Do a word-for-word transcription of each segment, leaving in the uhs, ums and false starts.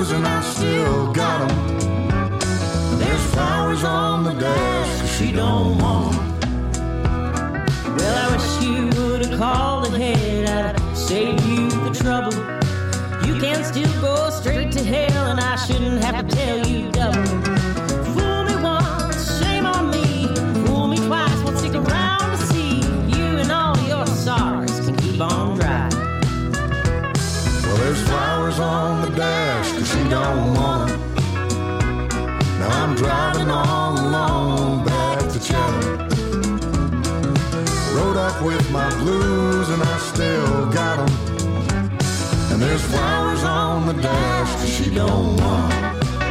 blues and I still got them. There's flowers on the desk, cause she don't want them. Well, I wish you would've called ahead, I'd have saved you the trouble. You can still go straight to hell, and I shouldn't have to tell you double. Fool me once, shame on me. Fool me twice, won't stick around to see you and all your sorrows can keep on driving. Well, there's flowers on the dash, cause she don't want them. Now I'm driving all alone back to Chatham. Rode up with my blues and I still got them. And there's flowers on the dash, cause she don't want them.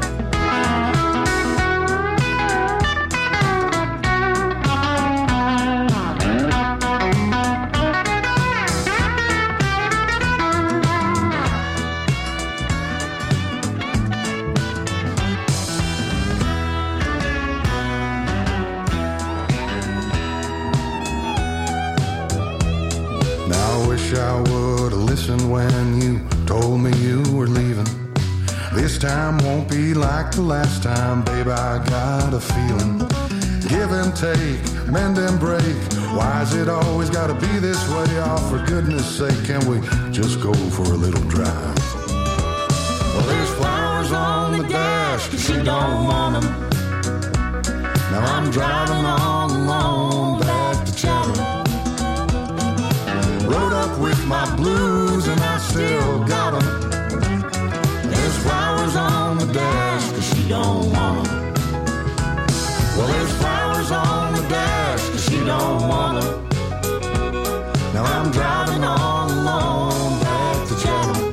I would've listened when you told me you were leaving. This time won't be like the last time, babe, I got a feeling. Give and take, mend and break. Why's it always gotta be this way? Oh, for goodness sake, can we just go for a little drive? Well, there's flowers on the dash, cause she don't want them. Now I'm driving all alone back to Chatham. Rode up with my blues and I still got them. There's flowers on the dash, cause she don't want them. Well, there's flowers on the dash, cause she don't want them. Now I'm driving all alone back to Chatham.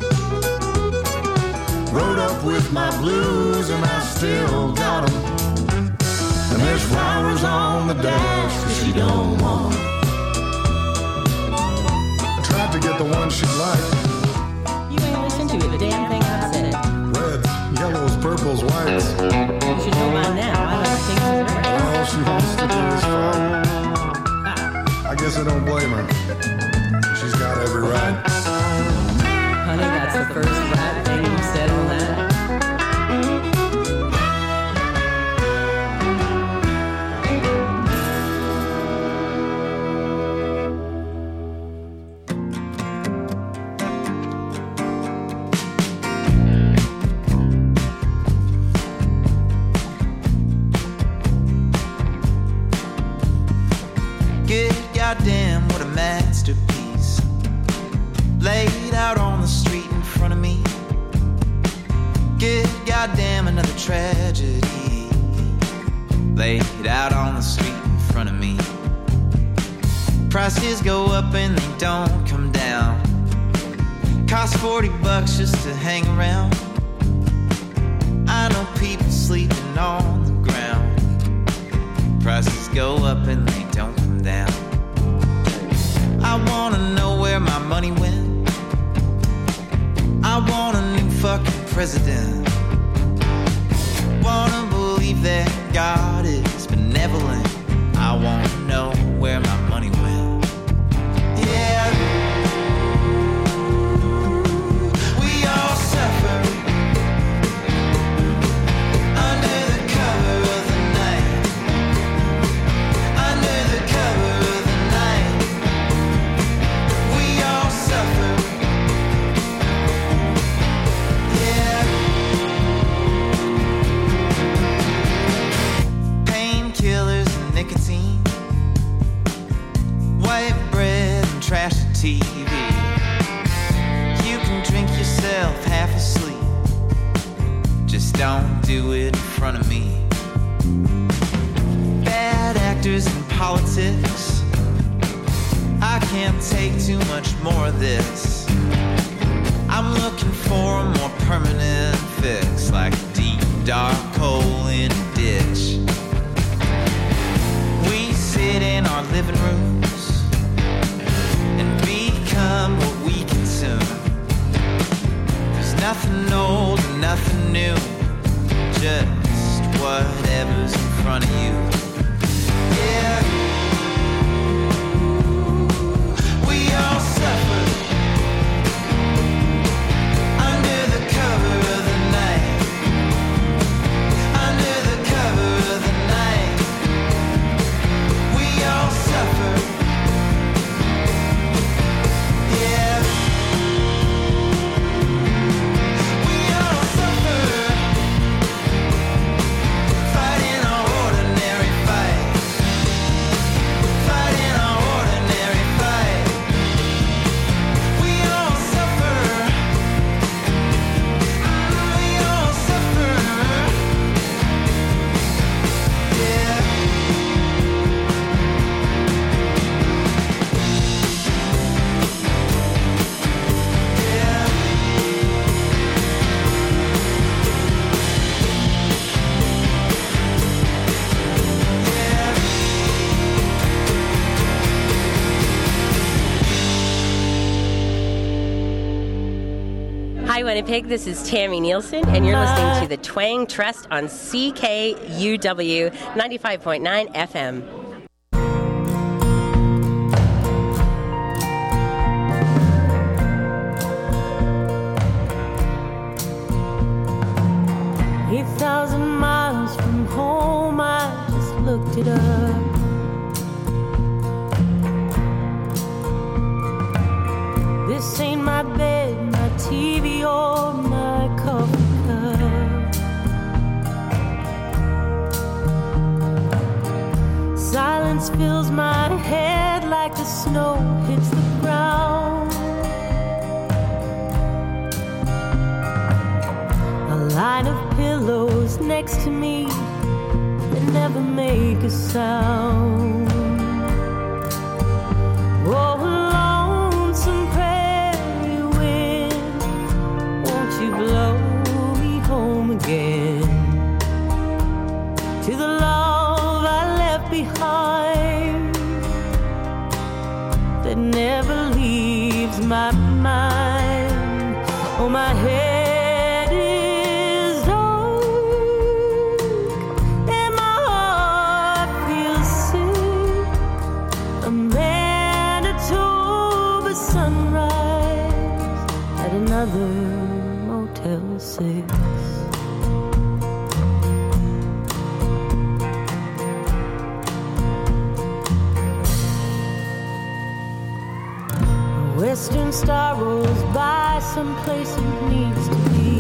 Rode up with my blues and I still got them. And there's flowers on the dash, cause she don't want them. To get the one she liked. You ain't listened to a damn thing I said. Reds, yellows, purples, whites. You should know by now. I don't think it's right. All she wants to do is fight. Ah. I guess I don't blame her. She's got every right. Honey, that's the first right thing you said on that. Goddamn, what a masterpiece. Laid out on the street in front of me. Good goddamn, another tragedy. Laid out on the street in front of me. Prices go up and they don't come down. Cost forty bucks just to hang around. I know people sleeping on the ground. Prices go up and they don't come down. I wanna know where my money went. I want a new fucking president. Wanna believe that God is benevolent. I wanna know where my money went. Yeah. We all suffer under the cover of the night. Under the cover of the night. We all suffer. Yeah. Painkillers and nicotine. White bread and trashy T V. You can drink yourself half asleep. Just don't do it in front of me. Bad actors in politics. I can't take too much more of this. I'm looking for a more permanent fix, like a deep, dark hole in a ditch. We sit in our living rooms and become what we consume. There's nothing old and nothing new, just whatever's in front of you. Yeah. We all suffer under the cover of the night. Winnipeg. This is Tammy Nielsen, and you're listening to the Twang Trust on C K U W ninety-five point nine F M. Eight thousand miles from home, I just looked it up. This ain't my bed, my T V, or my coffee cup. Silence fills my head like the snow hits the ground. A line of pillows next to me that never make a sound. Oh, lonesome prairie wind, won't you blow me home again to the love I left behind that never leaves my mind. Oh, my head Motel six. A western star rolls by someplace it needs to be.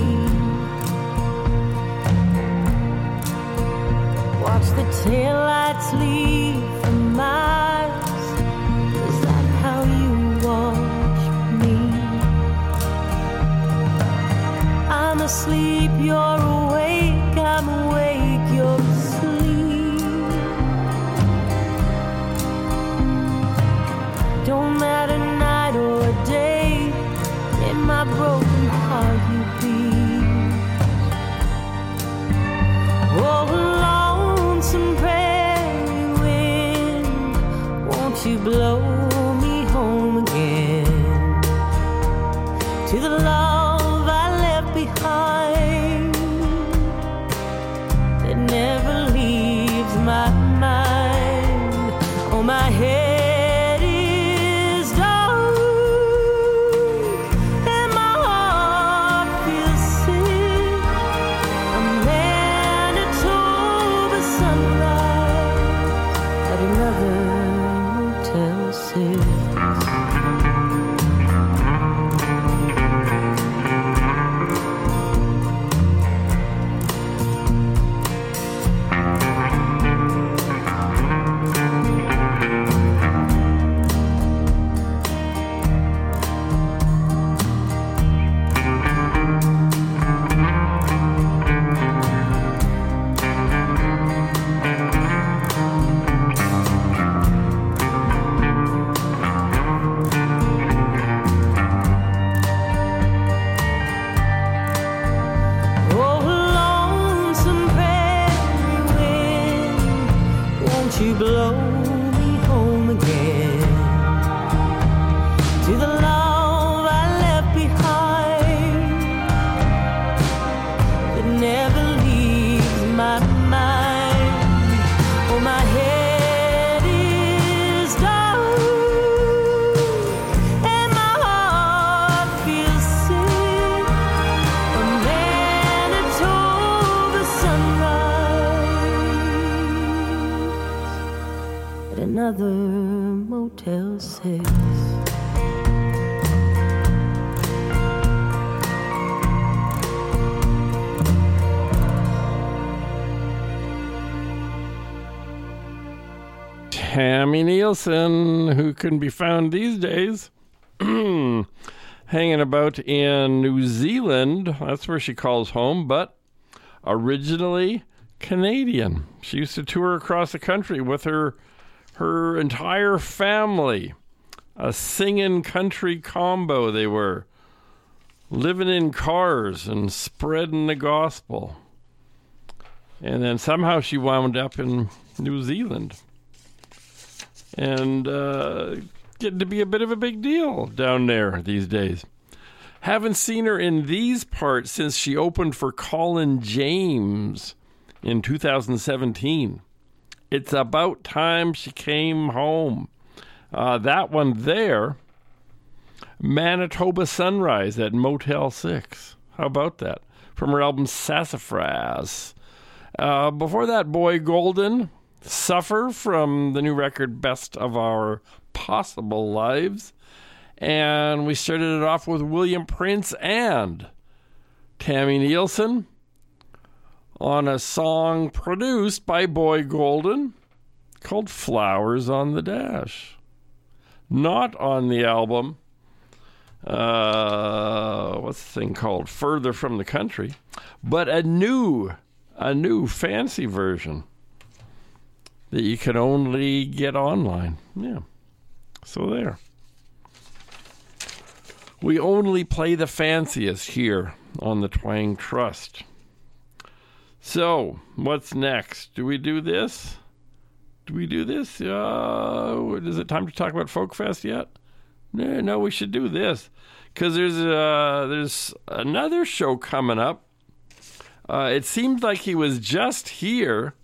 Watch the taillights leave for miles. Is that how you watch me? I'm asleep, you're awake, I'm awake, you're asleep. Don't matter night or day, in my broken heart you beat. Oh, lonesome prairie wind, won't you blow me home again to the love behind that never leaves my mind. Oh, my head is dark and my heart feels sick. A Manitoba sunrise at another Motel six. You blow me home again to the love I left behind that never leaves my mind. Oh, my head is dark and my heart feels sick. A Manitoba sunrise, another Motel six. Tammy Nielsen, who can be found these days hanging about in New Zealand. That's where she calls home, but originally Canadian. She used to tour across the country with her her entire family. A singing country combo they were. Living in cars and spreading the gospel. And then somehow she wound up in New Zealand. And uh, getting to be a bit of a big deal down there these days. Haven't seen her in these parts since she opened for Colin James in two thousand seventeen. It's About Time She Came Home. Uh, that one there, Manitoba Sunrise at Motel six. How about that? From her album Sassafras. Uh, before that, Boy Golden, Suffer from the new record Best of Our Possible Lives. And we started it off with William Prince and Tammy Nielsen on a song produced by Boy Golden called Flowers on the Dash. Not on the album, uh, what's the thing called? Further from the Country, but a new, a new fancy version that you can only get online. Yeah. So there. We only play the fanciest here on the Twang Trust. So, what's next? Do we do this? Do we do this? Uh, is it time to talk about Folk Fest yet? No, no, we should do this. Because there's, uh, there's another show coming up. Uh, it seems like he was just here,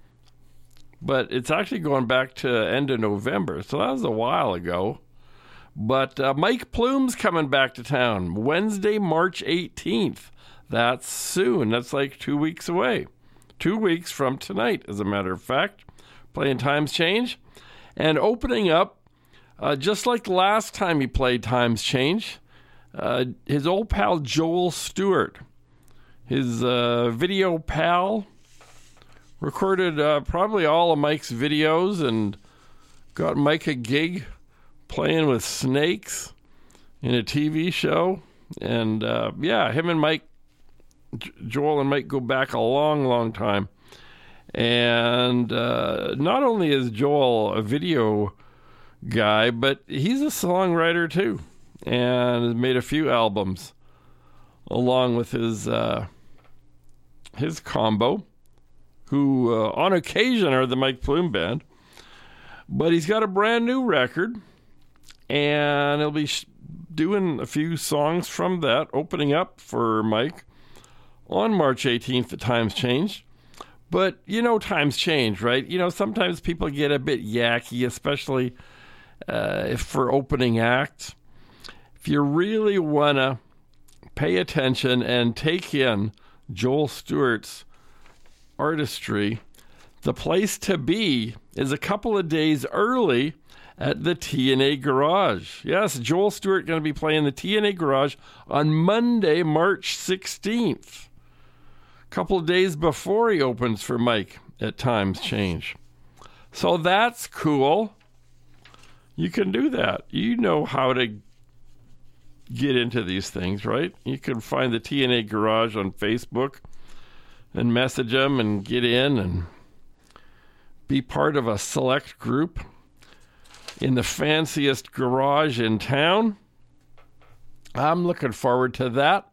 but it's actually going back to end of November. So that was a while ago. But uh, Mike Plume's coming back to town Wednesday, March eighteenth. That's soon. That's like two weeks away. Two weeks from tonight, as a matter of fact. Playing Times Change. And opening up, uh, just like the last time he played Times Change, uh, his old pal Joel Stewart. His uh, video pal. Recorded uh, probably all of Mike's videos and got Mike a gig playing with snakes in a T V show. And uh, yeah, him and Mike, J- Joel and Mike go back a long, long time. And uh, not only is Joel a video guy, but he's a songwriter too, and has made a few albums along with his uh, his combo, who uh, on occasion are the Mike Plume Band. But he's got a brand new record, and he'll be sh- doing a few songs from that, opening up for Mike on March eighteenth at Times Change. But, you know, times change, right? You know, sometimes people get a bit yacky, especially uh, if for opening acts. If you really want to pay attention and take in Joel Stewart's artistry, the place to be is a couple of days early at the T N A Garage. Yes, Joel Stewart going to be playing the T N A Garage on Monday, March sixteenth. A couple of days before he opens for Mike at Times Change. So that's cool. You can do that. You know how to get into these things, right? You can find the T N A Garage on Facebook and message them and get in and be part of a select group in the fanciest garage in town. I'm looking forward to that.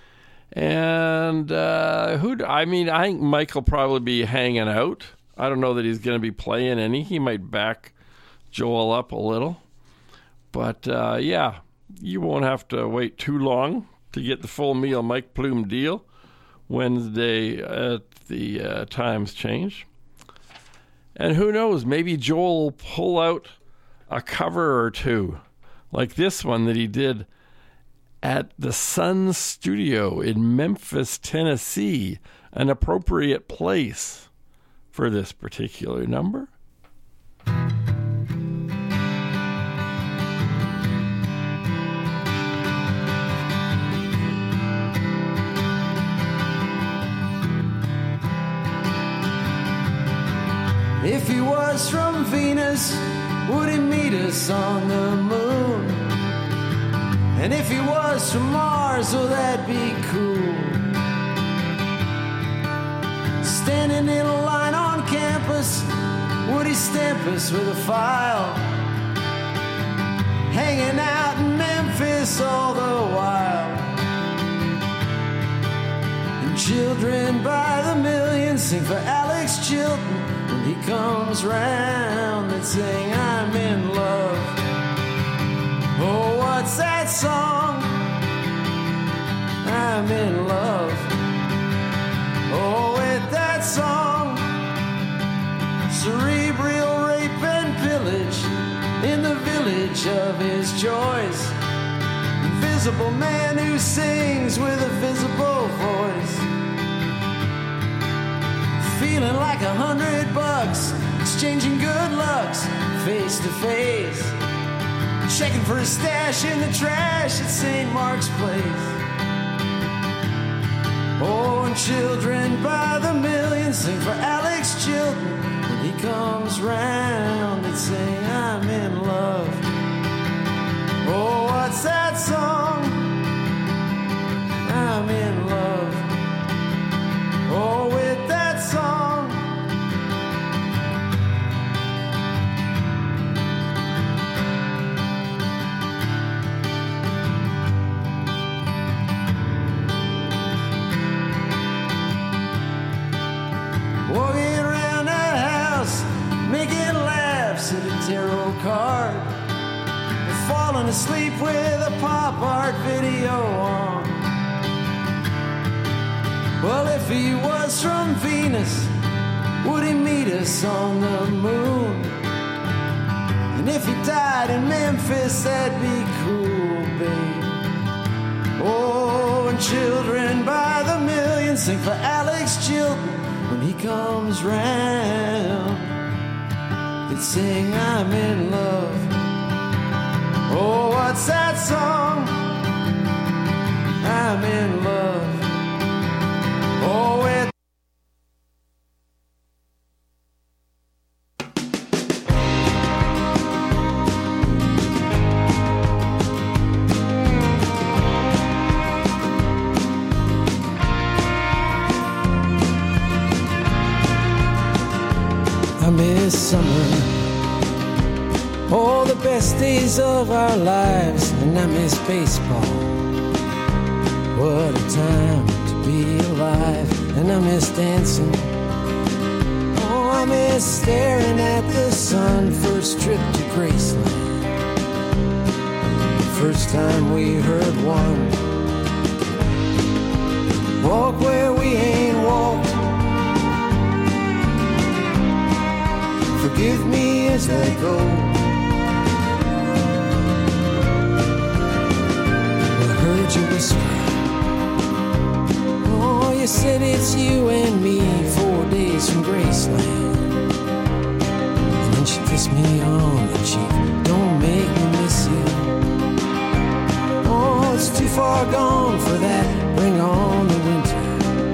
And uh, who? Do, I mean, I think Mike will probably be hanging out. I don't know that he's going to be playing any. He might back Joel up a little. But, uh, yeah, you won't have to wait too long to get the full meal Mike Plume deal Wednesday at the uh, Times Change. And who knows, maybe Joel will pull out a cover or two, like this one that he did at the Sun Studio in Memphis, Tennessee, an appropriate place for this particular number. If he was from Venus, would he meet us on the moon? And if he was from Mars, oh, that'd be cool. Standing in a line on campus, would he stamp us with a file? Hanging out in Memphis all the while. And children by the millions sing for Alex Chilton. When he comes round, they sing, I'm in love. Oh, what's that song? I'm in love. Oh, with that song. Cerebral rape and pillage in the village of his joys. Invisible man who sings with a visible voice. Feeling like a hundred bucks, exchanging good lucks, face to face. Checking for a stash in the trash at Saint Mark's Place. Oh, and children by the millions sing for Alex Chilton. When he comes round, they sing, I'm in love. Oh, what's that song? I'm in love. Oh, with that song. Walking around that house, making laughs at a tarot card. Falling asleep with a pop art video on. Well, if he was from Venus, would he meet us on the moon? And if he died in Memphis, that'd be cool, babe. Oh, and children by the millions sing for Alex Chilton when he comes round. They'd sing, I'm in love. Oh, what's that song? I'm in love. Oh, it. I miss summer. All the best days of our lives, and I miss baseball. What a time to be alive, and I miss dancing. Oh, I miss staring at the sun. First trip to Graceland, the first time we heard one. Walk where we ain't walked. Forgive me as I go. You whisper, oh, you said it's you and me, four days from Graceland. And then she kissed me on the cheek, don't make me miss you. Oh, it's too far gone for that, bring on the winter.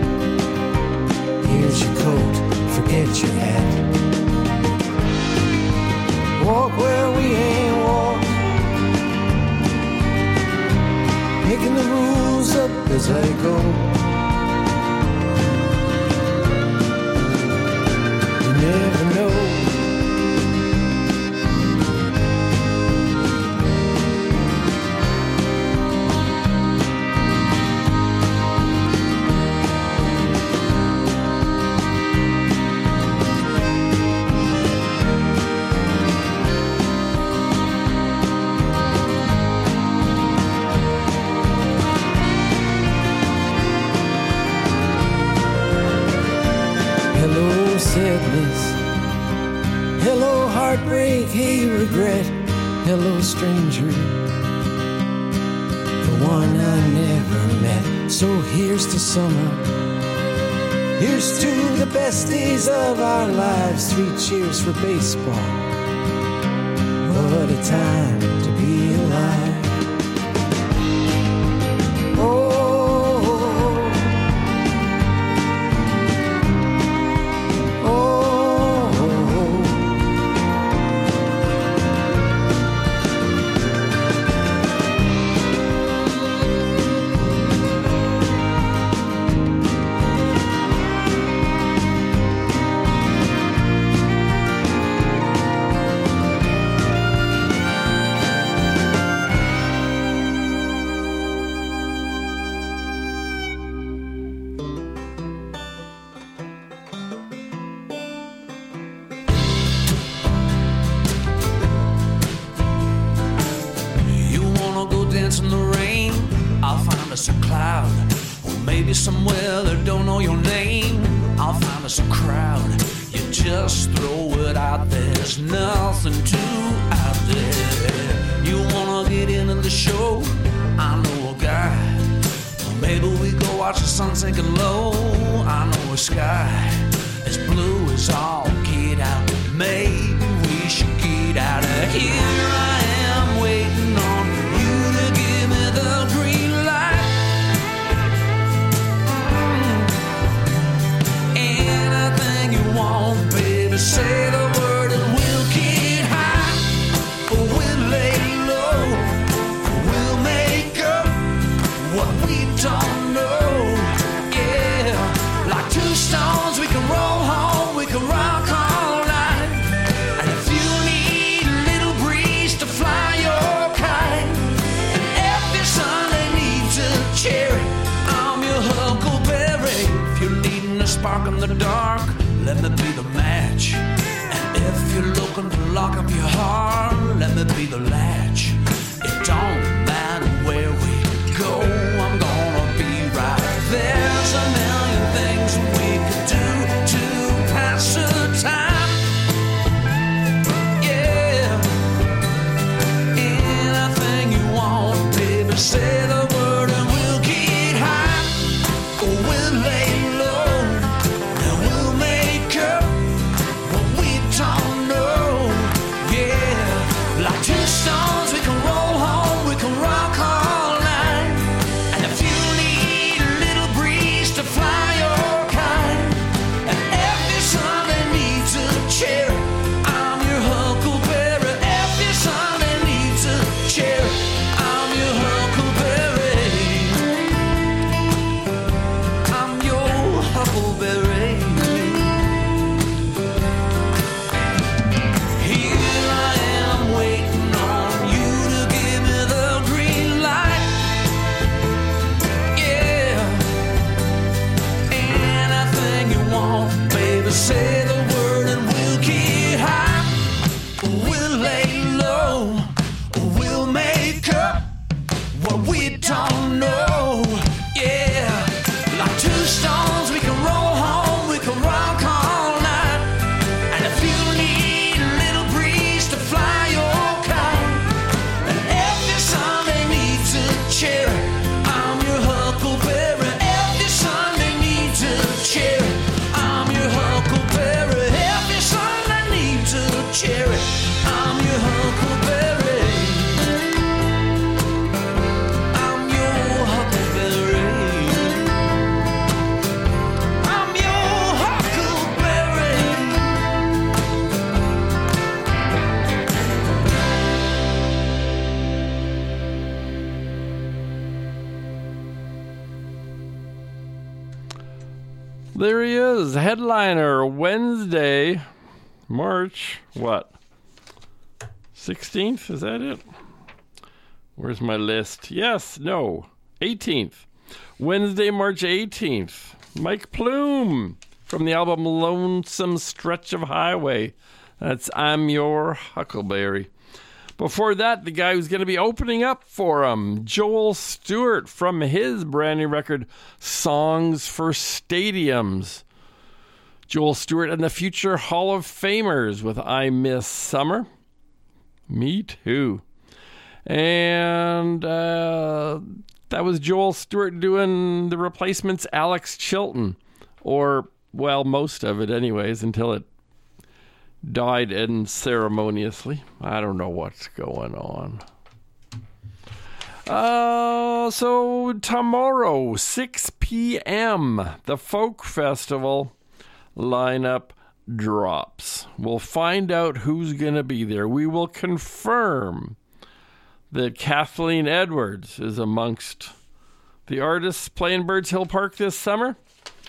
Here's your coat, forget your hat. Walk where we ain't walked. Making the rules up as I go. You never know. Hello, heartbreak, hey, regret. Hello, stranger, the one I never met. So here's to summer. Here's to the best days of our lives. Three cheers for baseball. What a time to be alive. maybe somewhere that don't know your name. I'll find us a crowd. You just throw it out there. There's nothing too out there. You wanna get into the show? I know a guy. Well, maybe we go watch the sun sinking low. I know a sky as blue as all get out. Maybe we should get out of here. I am waiting on you to give me the green light. Anything you want, baby, say the word and we'll get high, or we'll lay low, we'll make up what we don't know. Yeah, like two stones, we can roll home, we can rock all night. And if you need a little breeze to fly your kite, and every Sunday needs a cherry, I'm your huckleberry. If you're needing a spark in the dark, let me be the match. And if you're looking to lock up your heart, let me be the latch. It don't matter where we go, I'm gonna be right. There's a million things we could do to pass the time. Yeah, anything you want, baby, say the word and we'll get high, or we'll lay low, and we'll make up what we don't know. Yeah, like two stones, we can roll home, we can rock all night. And if you need a little breeze to fly your kite, and every Sunday needs a cherry, I'm your huckleberry. Every Sunday needs a cherry, I'm your huckleberry. I'm your huckleberry. Here I am waiting on you to give me the green light. Yeah, anything you want, baby, say the word and we'll get high, or we'll lay low, or we'll make up what we don't know. Yeah, like two stones, we can roll home, we can rock all night. And if you need a little breeze to fly your kite, and every Sunday needs a cherry, I'm your huckleberry. Every Sunday needs a cherry, I'm your huckleberry. Every Sunday needs a cherry, I'm your huckleberry. I'm your huckleberry. I'm your huckleberry. There he is, headliner Wednesday, March, what, sixteenth? Is that it? Where's my list? Yes, no, eighteenth. Wednesday, March eighteenth. Mike Plume from the album Lonesome Stretch of Highway. That's I'm Your Huckleberry. Before that, the guy who's going to be opening up for him, Joel Stewart, from his brand new record, Songs for Stadiums. Joel Stewart and the Future Hall of Famers with I Miss Summer. Me too. And uh, that was Joel Stewart doing the Replacement's Alex Chilton. Or, well, most of it anyways, until it died unceremoniously. I don't know what's going on. Uh, so tomorrow, six p.m., the Folk Festival lineup drops. We'll find out who's going to be there. We will confirm that Kathleen Edwards is amongst the artists playing Birds Hill Park this summer,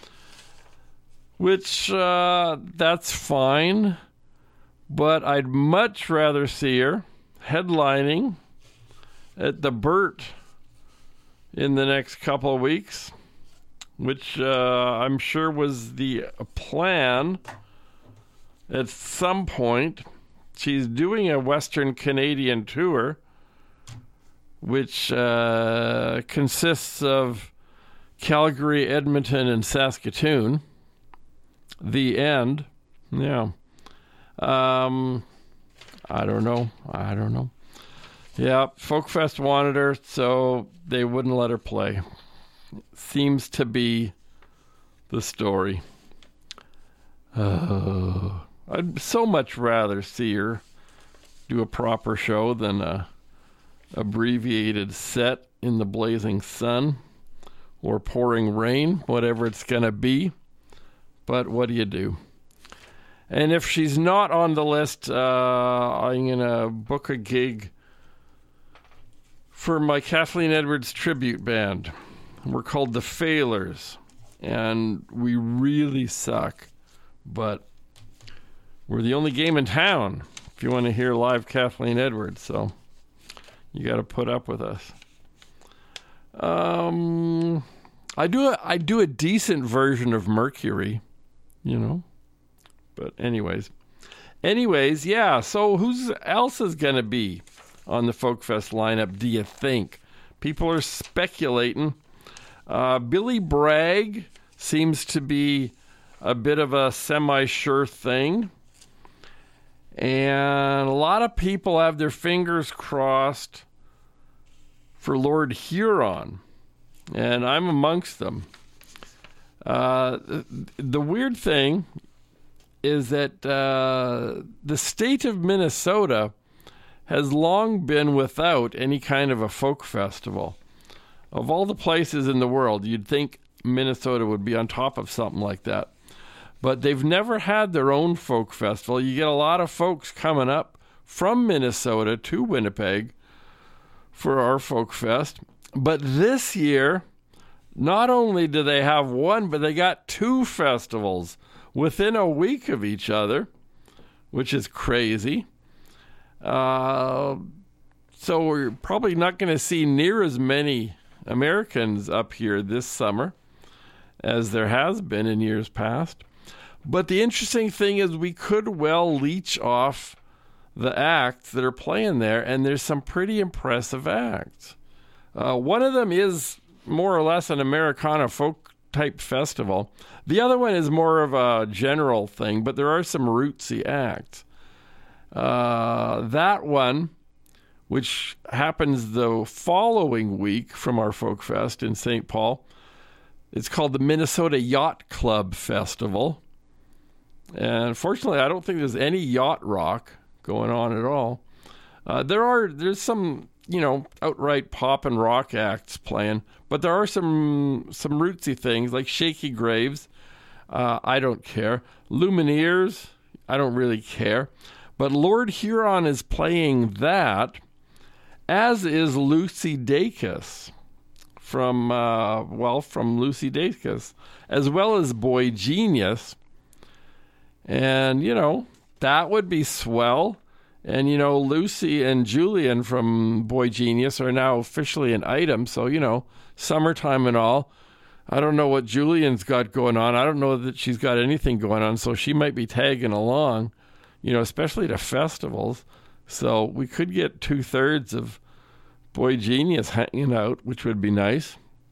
which, uh, that's fine. But I'd much rather see her headlining at the Burt in the next couple of weeks, which uh, I'm sure was the plan at some point. She's doing a Western Canadian tour, which uh, consists of Calgary, Edmonton, and Saskatoon. The end. Yeah. Um, I don't know. I don't know. Yeah, Folkfest wanted her, so they wouldn't let her play. Seems to be the story. Uh, I'd so much rather see her do a proper show than a abbreviated set in the blazing sun or pouring rain, whatever it's going to be. But what do you do? And if she's not on the list, uh, I'm going to book a gig for my Kathleen Edwards tribute band. We're called the Failers, and we really suck, but we're the only game in town if you want to hear live Kathleen Edwards, so you got to put up with us. Um, I do a, I do a decent version of Mercury, you know, but anyways, anyways, yeah. So who's else is gonna be on the Folkfest lineup? Do you think? People are speculating. Uh, Billy Bragg seems to be a bit of a semi-sure thing. And a lot of people have their fingers crossed for Lord Huron. And I'm amongst them. Uh, the weird thing is that uh, the state of Minnesota has long been without any kind of a folk festival. Of all the places in the world, you'd think Minnesota would be on top of something like that. But they've never had their own folk festival. You get a lot of folks coming up from Minnesota to Winnipeg for our folk fest. But this year, not only do they have one, but they got two festivals within a week of each other, which is crazy. Uh, so we're probably not going to see near as many Americans up here this summer as there has been in years past. But the interesting thing is we could well leech off the acts that are playing there, and there's some pretty impressive acts. Uh, one of them is more or less an Americana folk type festival. The other one is more of a general thing, but there are some rootsy acts. Uh, that one, which happens the following week from our Folk Fest in Saint Paul, it's called the Minnesota Yacht Club Festival. And fortunately, I don't think there's any yacht rock going on at all. Uh, there are, there's some, you know, outright pop and rock acts playing, but there are some some rootsy things like Shaky Graves. Uh, I don't care. Lumineers, I don't really care. But Lord Huron is playing that, as is Lucy Dacus from, uh, well, from Lucy Dacus, as well as Boy Genius. And, you know, that would be swell. And, you know, Lucy and Julian from Boy Genius are now officially an item. So, you know, summertime and all. I don't know what Julian's got going on. I don't know that she's got anything going on. So she might be tagging along, you know, especially to festivals. So we could get two thirds of Boy Genius hanging out, which would be nice.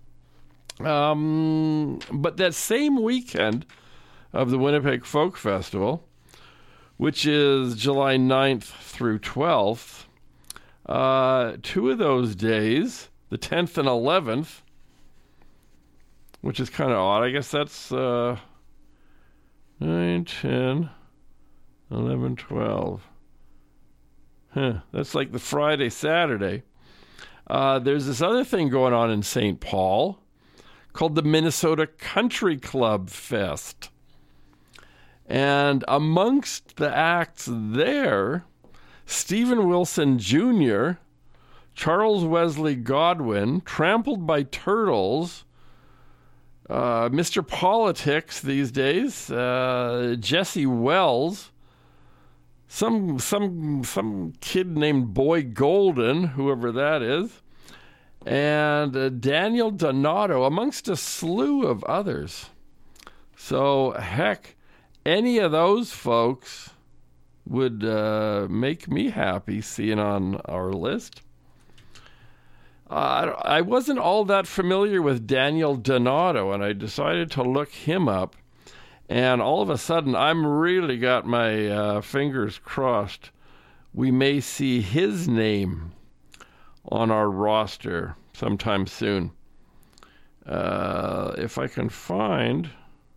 Um, but that same weekend of the Winnipeg Folk Festival, which is July ninth through twelfth, uh, two of those days, the tenth and eleventh, which is kind of odd. I guess that's uh, nine, ten, eleven, twelve. Huh, that's like the Friday, Saturday. Uh, there's this other thing going on in Saint Paul called the Minnesota Country Club Fest. And amongst the acts there, Stephen Wilson Junior, Charles Wesley Godwin, Trampled by Turtles, uh, Mister Politics these days, uh, Jesse Wells, some some some kid named Boy Golden, whoever that is, and uh, Daniel Donato, amongst a slew of others. So, heck, any of those folks would uh, make me happy seeing on our list. Uh, I wasn't all that familiar with Daniel Donato, and I decided to look him up. And all of a sudden, I'm really got my uh, fingers crossed. We may see his name on our roster sometime soon. Uh, if I can find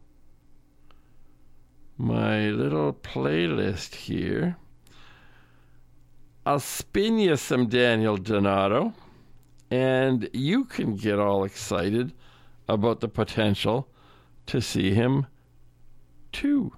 my little playlist here, I'll spin you some Daniel Donato, and you can get all excited about the potential to see him too.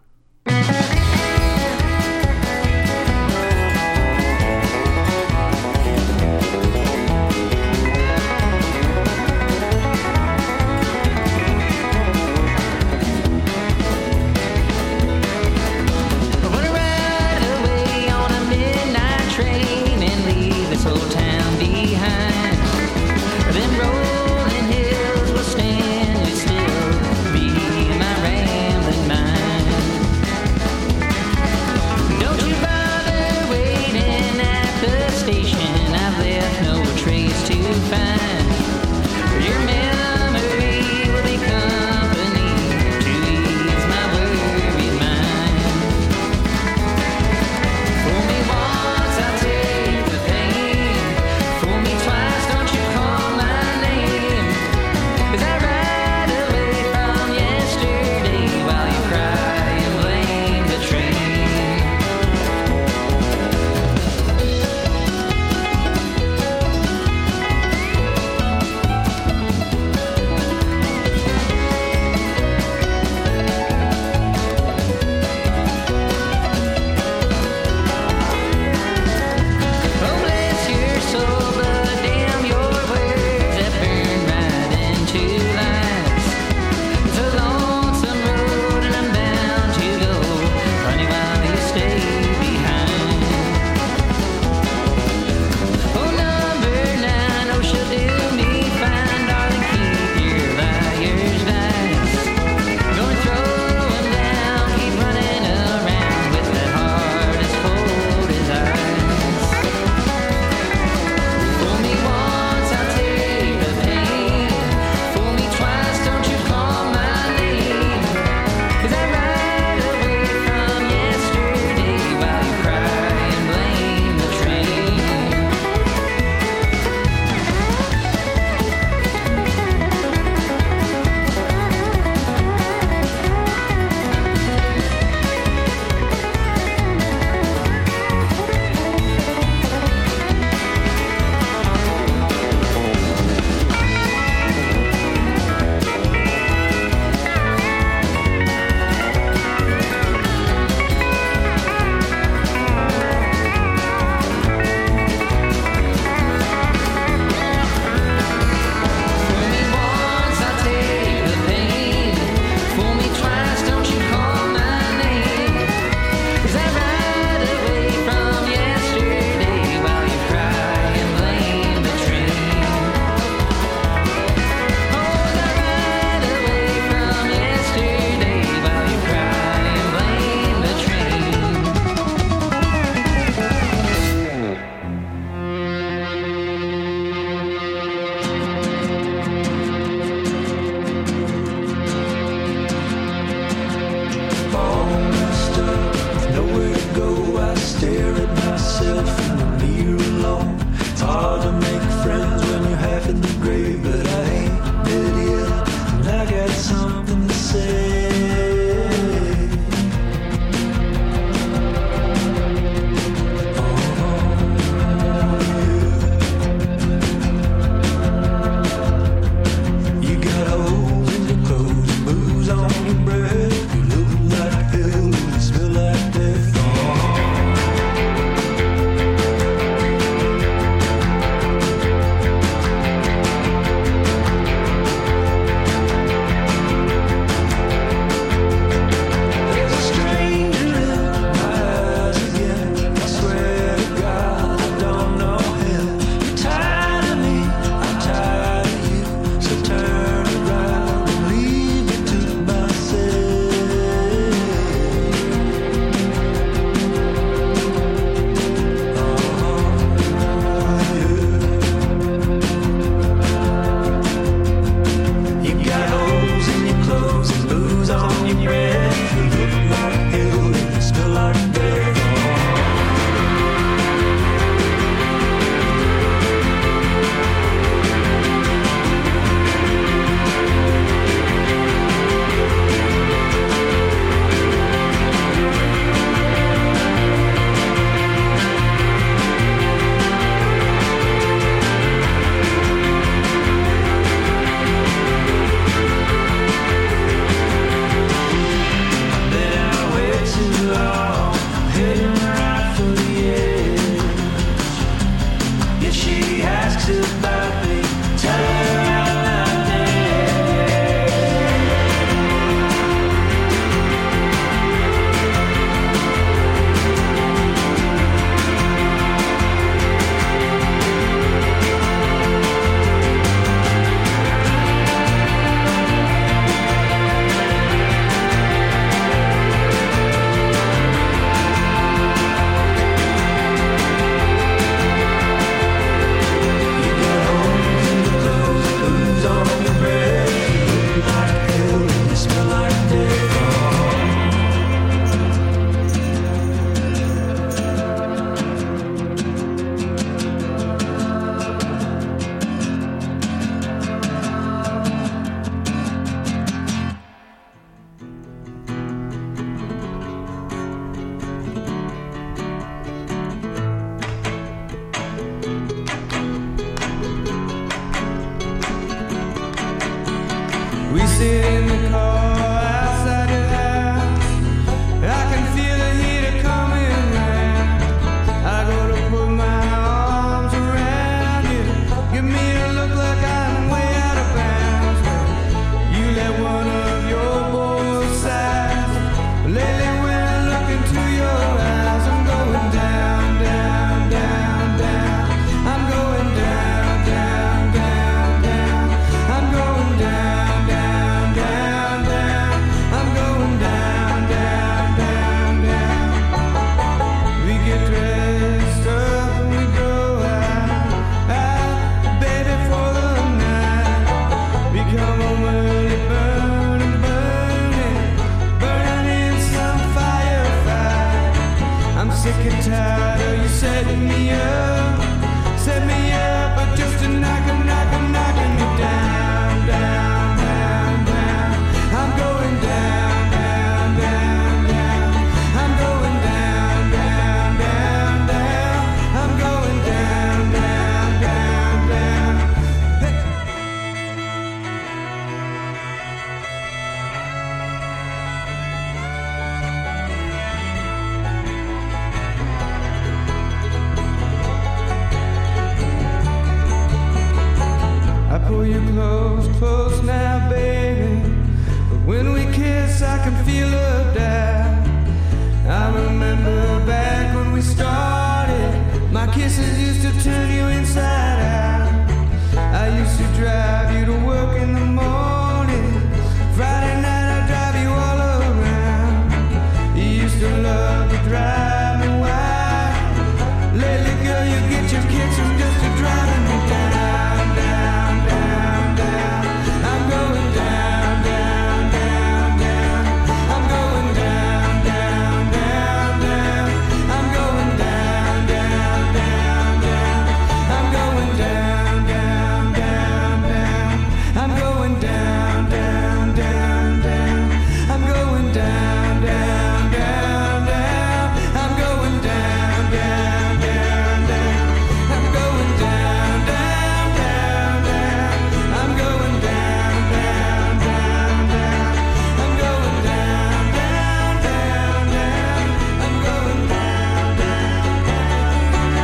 yes, I can feel her doubt. I remember back when we started, my kisses used to turn you inside out. I used to drive you to work in the morning. Friday night I'd drive you all around. You used to love to drive me wild. Lately, girl, you get your kitchen just to driving me down, down, down, down. I'm going down, down, down, down. I'm going down, down, down, down. I'm going down, down, down, down. I'm going down, down, down, down. I'm going down, down, down, down. I'm going down, down, down, down. I'm going down, down, down, down. I'm going down, down, down, down. I'm going down, down, down, down. I'm going down, down, down, down. I'm going down, down,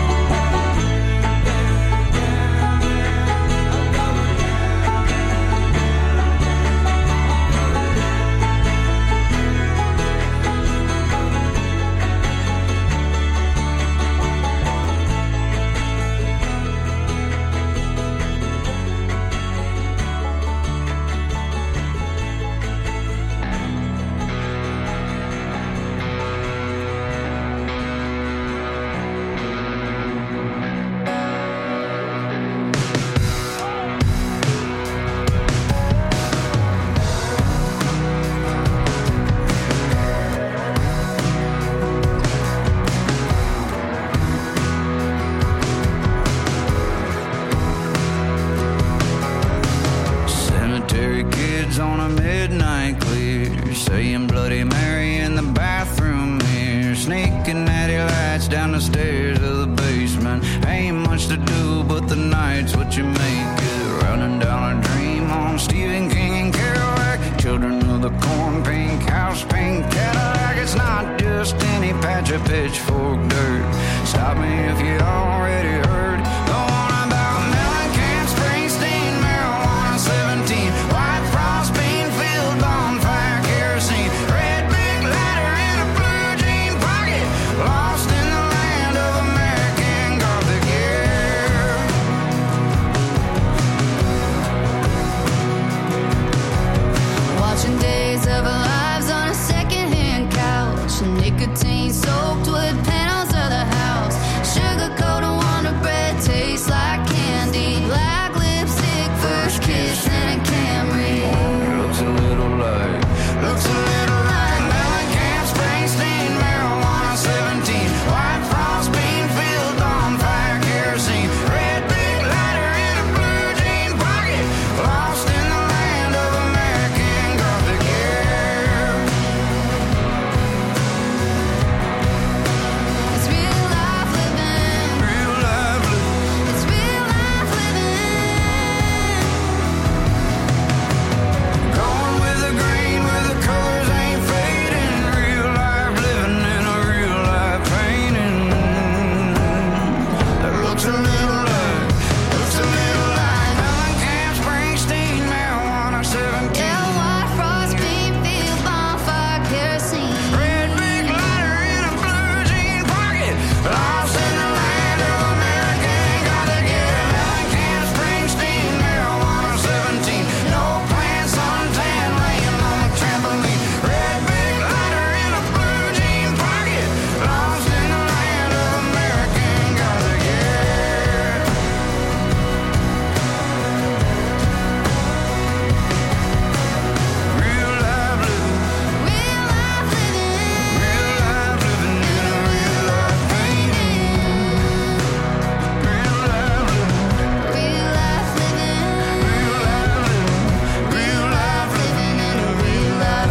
cemetery kids on a midnight clear, saying Bloody Mary in the bathroom mirror, sneaking natty lights down the stairs of the basement. Ain't much to do, but the night's what you make it. Running down a dream on Stephen King and Kerouac, children of the corn pink house, pink Cadillac. It's not just any patch of pitchfork dirt. Stop me if you already heard the one about Mellencamp, Springsteen, marijuana seventeen, white frost, bean-filled bonfire, kerosene, red big ladder in a blue jean pocket, lost in the land of American Gothic air. Watching Days of Our Lives on a secondhand couch, nicotine soaked wood panels of the house, sugar coated Wonder Bread tastes like candy, black lipstick, first kiss and a Camry. Looks a little like, looks a little like Mellencamp, Springsteen, marijuana seventeen, white frost, bean-filled bonfire, kerosene, red big ladder in a blue jean pocket, lost in the land of American Gothic air. It's real life living, Real life living, it's real life living. going with the grain where the colors ain't fading. Real life living in a real life painting. That looks a little like, looks a little like Mellencamp, Springsteen, marijuana seventeen. Yeah, white frost, bean-filled bonfire, kerosene. Red big ladder in a blue jean pocket, lost in the land of American Gothic air. Mellencamp, Springsteen, marijuana seventeen, no plans, suntan, laying on the trampoline. Red big ladder in a blue jean pocket, lost in the land of American Gothic air. Real life living, Real life living, real life living in a real life painting. Real life living, real life living, real life living, real life living in a real life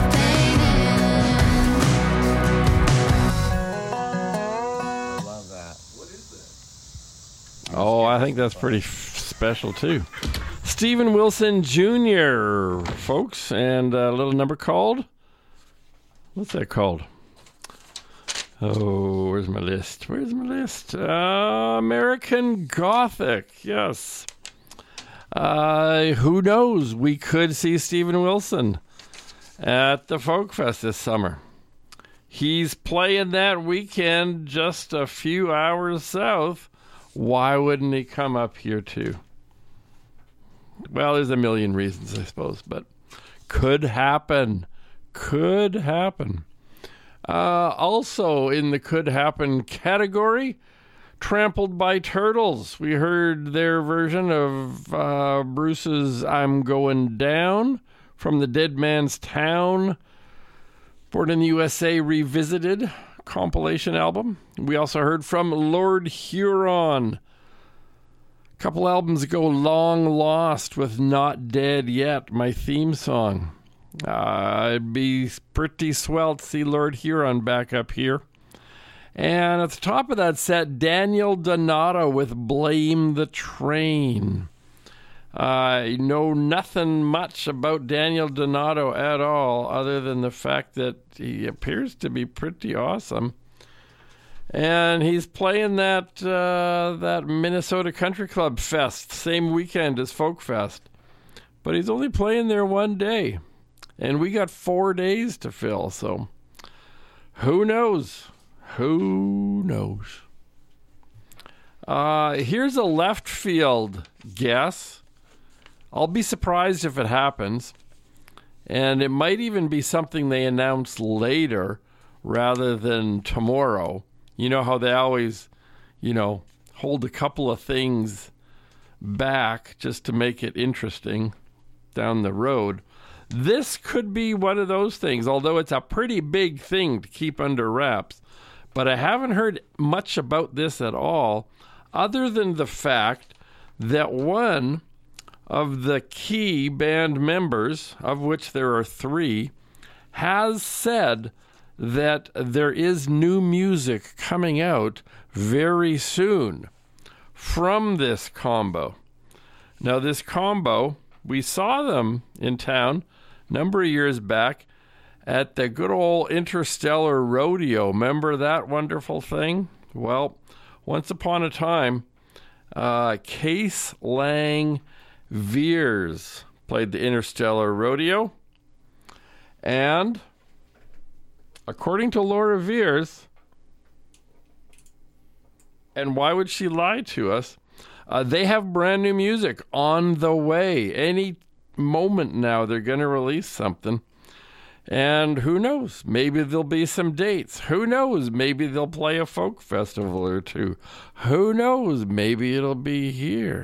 Oh, I think that's pretty f- special, too. Steven Wilson Junior, folks, and a little number called... What's that called? Oh, where's my list? Where's my list? Uh, American Gothic, yes. Uh, who knows? We could see Steven Wilson at the Folk Fest this summer. He's playing that weekend just a few hours south. Why wouldn't he come up here too? Well, there's a million reasons, I suppose, but could happen. Could happen. Uh, also in the could happen category, Trampled by Turtles. We heard their version of uh, Bruce's I'm Going Down from the Dead Man's Town, Born in the U S A Revisited compilation album. We also heard from Lord Huron a couple albums ago, Long Lost with Not Dead Yet, my theme song. Uh, it'd be pretty swell to see Lord Huron back up here. And at the top of that set, Daniel Donato with Blame the Train. I know nothing much about Daniel Donato at all, other than the fact that he appears to be pretty awesome. And he's playing that uh, that Minnesota Country Club Fest, same weekend as Folk Fest. But he's only playing there one day. And we got four days to fill, so who knows? Who knows? Uh, here's a left field guess. I'll be surprised if it happens. And it might even be something they announce later rather than tomorrow. You know how they always, you know, hold a couple of things back just to make it interesting down the road. This could be one of those things, although it's a pretty big thing to keep under wraps. But I haven't heard much about this at all, other than the fact that one of the key band members, of which there are three, has said that there is new music coming out very soon from this combo. Now, this combo, we saw them in town a number of years back at the good old Interstellar Rodeo. Remember that wonderful thing? Well, once upon a time, uh, Case Lang Veers played the Interstellar Rodeo. And according to Laura Veers, and why would she lie to us? Uh, they have brand new music on the way. Any moment now, they're going to release something. And who knows? Maybe there'll be some dates. Who knows? Maybe they'll play a folk festival or two. Who knows? Maybe it'll be here.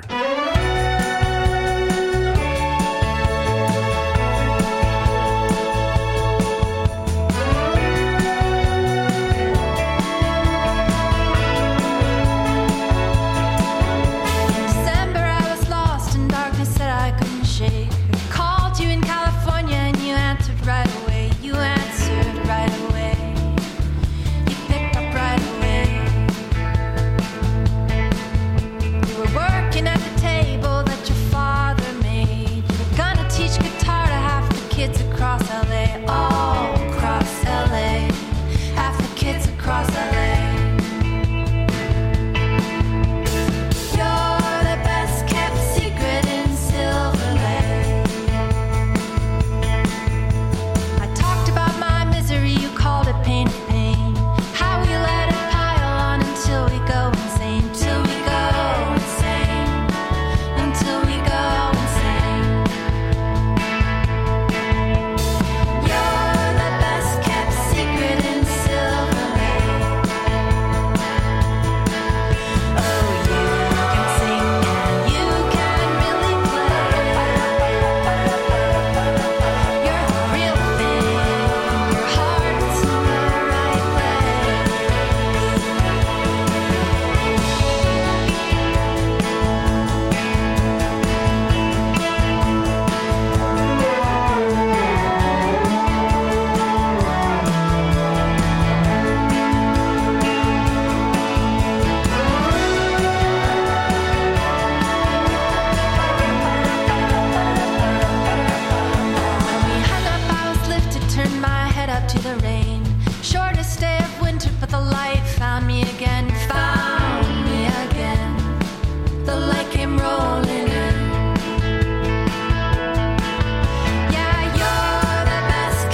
Yeah, you're the best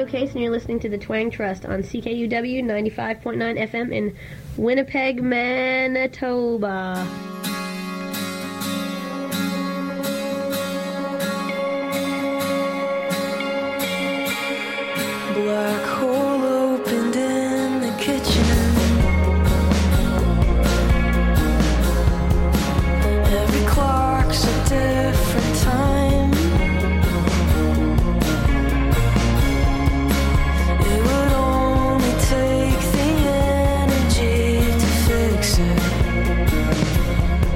Joe Case, and you're listening to the Twang Trust on C K U W ninety-five point nine F M in Winnipeg, Manitoba. Black hole opened in the kitchen. Every clock's a different time. It would only take the energy to fix it.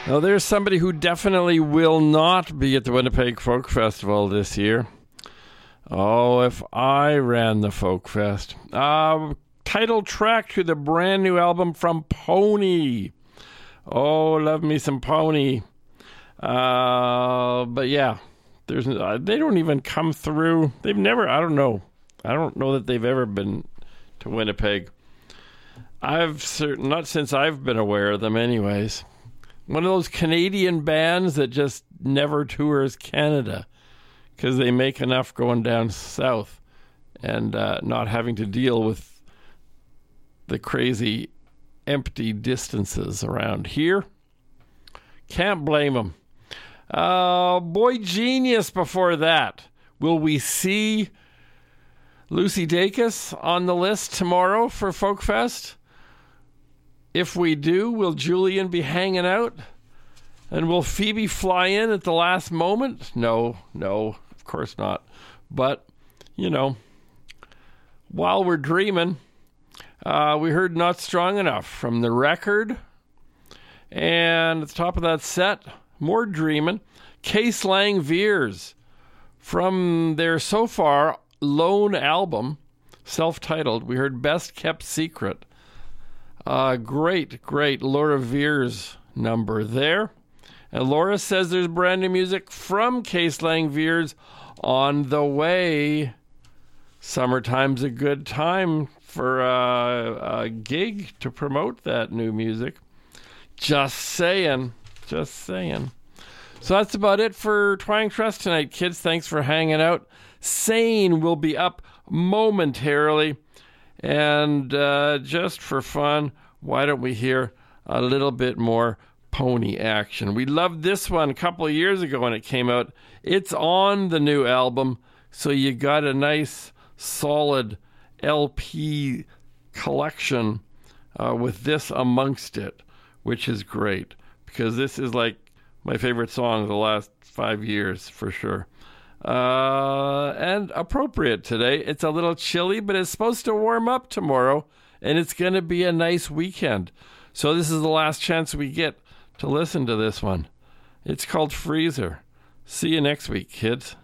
Now, there's somebody who definitely will not be at the Winnipeg Folk Festival this year. Oh, if I ran the Folk Fest. Uh, title track to the brand new album from Pony. Oh, love me some Pony. Uh, but yeah, there's uh, they don't even come through. They've never, I don't know. I don't know that they've ever been to Winnipeg. I've certain, not since I've been aware of them anyways. One of those Canadian bands that just never tours Canada because they make enough going down south and uh, not having to deal with the crazy empty distances around here. Can't blame them. Uh, Boy Genius before that. Will we see Lucy Dacus on the list tomorrow for Folk Fest? If we do, will Julian be hanging out? And will Phoebe fly in at the last moment? No, no, of course not. But, you know, while we're dreaming, uh, we heard Not Strong Enough from The Record. And at the top of that set, more dreaming, Case Lang Veers from their so far lone album, self-titled. We heard Best Kept Secret. Uh, great, great Laura Veers number there. And Laura says there's brand new music from Case Lang Veers on the way. Summertime's a good time for uh, a gig to promote that new music. Just saying. Just saying. So that's about it for Twang Trust tonight, kids. Thanks for hanging out. Sane will be up momentarily. And uh, just for fun, why don't we hear a little bit more Pony action? We loved this one a couple of years ago when it came out. It's on the new album, so you got a nice, solid L P collection uh, with this amongst it, which is great, because this is like my favorite song of the last five years for sure. Uh, and appropriate today. It's a little chilly, but it's supposed to warm up tomorrow, and it's going to be a nice weekend. So this is the last chance we get to listen to this one. It's called Freezer. See you next week, kids.